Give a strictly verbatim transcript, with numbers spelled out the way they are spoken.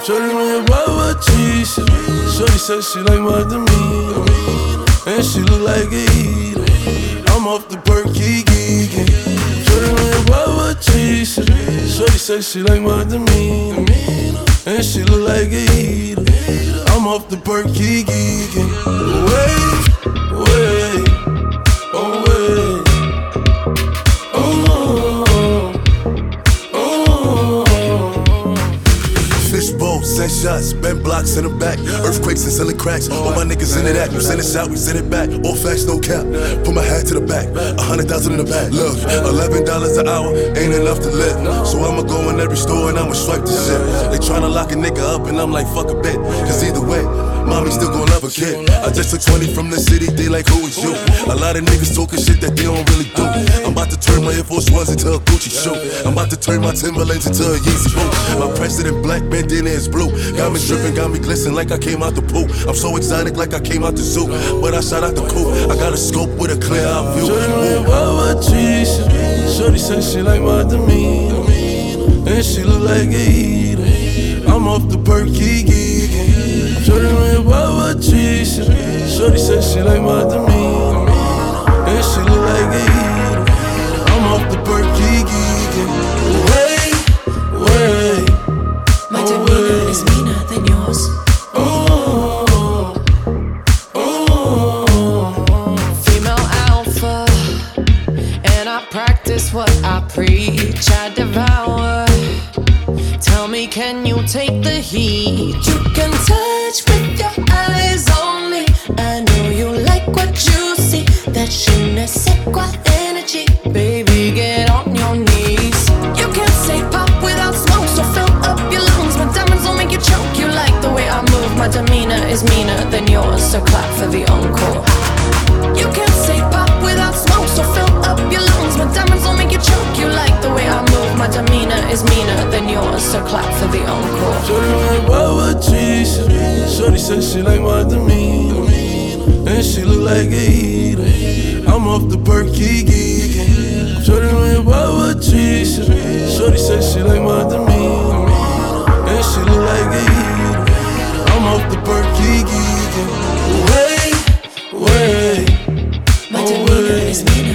Shorty on your Baba cheese. Shorty said she like my demeanor, and she look like a eater. I'm off the perky geeking. Shorty on your Baba cheese. Shorty said she like my demeanor, and she look like a eater. I'm off the perky geeking. Wait, wait, oh wait, oh, oh, oh. Fishbowl, send shots, bend blocks in the back. Earthquakes and selling cracks. All my niggas into that. You send it out, we send it back. All facts, no cap. Put my hat to the back. A hundred thousand in the back. Look, eleven dollars an hour ain't enough to live. So I'ma go in every store and I'ma swipe the shit. They tryna lock a nigga up and I'm like, fuck a bit. Cause either way, mommy still gon' love a kid. I just took twenty from the city, they like, who is you? A lot of niggas talking shit that they don't really do. I'm about to turn my Air Force Ones into a Gucci shoe. I'm about to turn my Timberlands into a Yeezy boot. My president black, bandana is blue. Got me dripping, got me glistening like I came out the pool. I'm so exotic like I came out the zoo. But I shot out the coupe, I got a scope with a clear eye view. Shorty on your Baba cheese. Shorty said she like my demeanor, and she look like a eater. I'm off the perky geeking. Shorty on your Baba cheese. Shorty said she like my demeanor, and she look like a eater. I'm off the perky geeking. Wait, wait, my demeanor is meaner than yours. oh, oh. Female alpha, and I practice what I preach. I devour. Tell me, can you take the heat? You can touch with your eyes only. I know you like what you see. That je ne sais quoi energy. Baby, get on your knees. You can't say pop without smoke, so fill up your lungs. My diamonds will make you choke. You like the way I move. My demeanor is meaner than yours, so clap for the encore. You can't say pop without smoke, so fill up your lungs. My diamonds will make you choke. You like the way I move. My demeanor is meaner than yours, so clap for the encore. Shorty on your Baba cheese. Shorty said she like my demeanor, and she look like a eater. I'm off the perky geeking. Shorty on your Baba cheese. Shorty said she like my demeanor, and she look like a eater. I'm off the perky geeking. Wait, wait, My oh demeanor wait. is meaner